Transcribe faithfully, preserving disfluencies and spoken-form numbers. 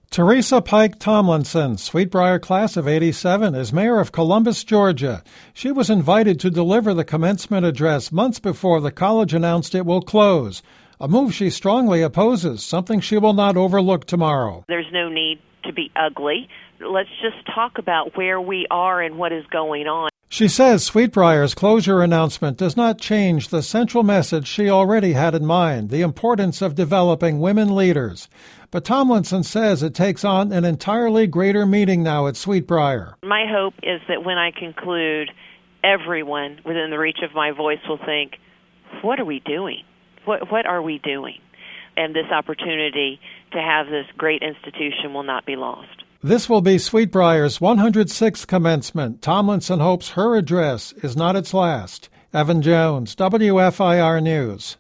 Teresa Pike Tomlinson, Sweetbriar class of eighty-seven, is mayor of Columbus, Georgia. She was invited to deliver the commencement address months before the college announced it will close, a move she strongly opposes, something she will not overlook tomorrow. There's no need to be ugly. Let's just talk about where we are and what is going on. She says Sweetbriar's closure announcement does not change the central message she already had in mind, the importance of developing women leaders. But Tomlinson says it takes on an entirely greater meaning now at Sweetbriar. My hope is that when I conclude, everyone within the reach of my voice will think, what are we doing? What, what are we doing? And this opportunity to have this great institution will not be lost. This will be Sweetbriar's one hundred sixth commencement. Tomlinson hopes her address is not its last. Evan Jones, W F I R News.